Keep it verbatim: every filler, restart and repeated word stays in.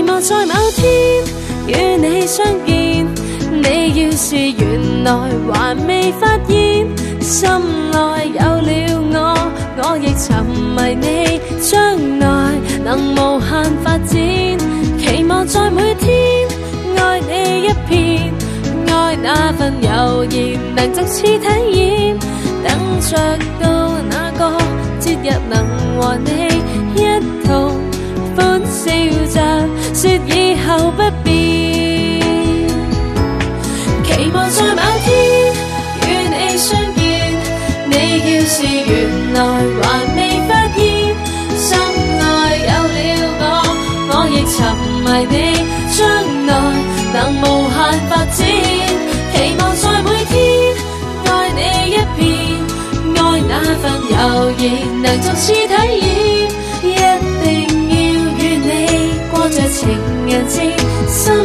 望在某天與你相見，你要是原來還未發現，心內有了我，我亦沉迷你，將來能無限發展。期望在每天愛你一片，愛那份悠然能就此體驗，等着到那個節日能和你一同歡笑着說以後不變。期望在某天與你相見，你要是原來還未發現，心內有了我，我亦沉迷你，將來能無限發展。期望在每天愛你一片，愛那份悠然能就此體驗，一定要與你過着情人節。